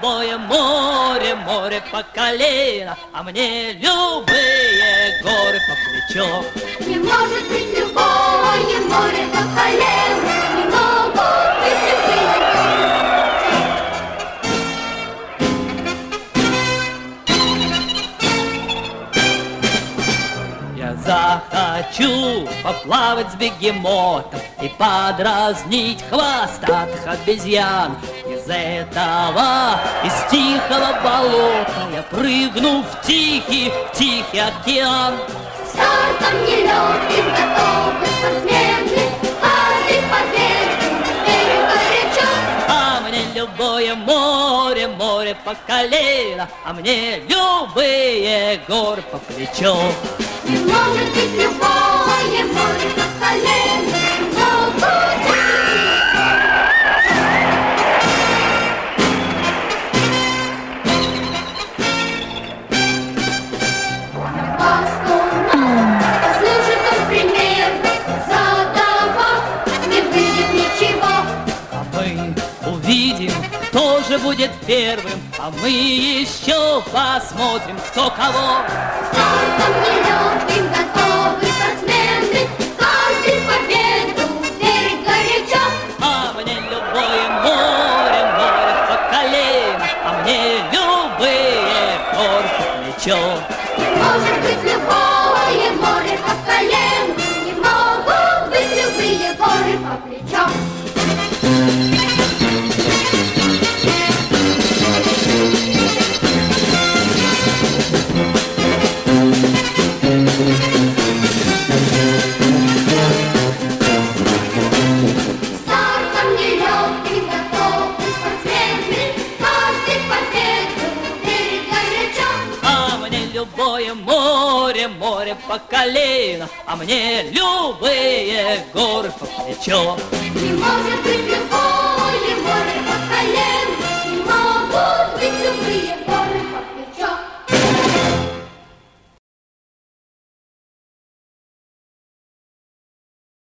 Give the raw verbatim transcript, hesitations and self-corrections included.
любое море, море по колено, а мне любые горы по плечо. Не может быть любое море по колено, не могут быть любые горы. Я захочу поплавать с бегемотом и подразнить хвостатых обезьян. Из этого, из тихого болота я прыгну в тихий, тихий океан. Стартом нелегким готовы спортсмены, каждый победу верит горячо. А мне любое море, море по колено, а мне любые горы по плечо. Не может быть любое море по колено, не могут быть. Послужит он пример, задавав, не выйдет ничего. А мы увидим, кто же будет первым, а мы еще посмотрим, кто кого. Стартом нелегким готовы спортсмены, каждый победу верит горячо. А мне любое море, море по колено, а мне любые горы по плечо. Не может быть любое море по колено, не могут быть любые горы по плечо. Стартом нелегким готовы спортсмены, каждый победу верит горячо. А мне любое море, море по колено, а мне любые горы по плечо. Не может быть любое море по колено.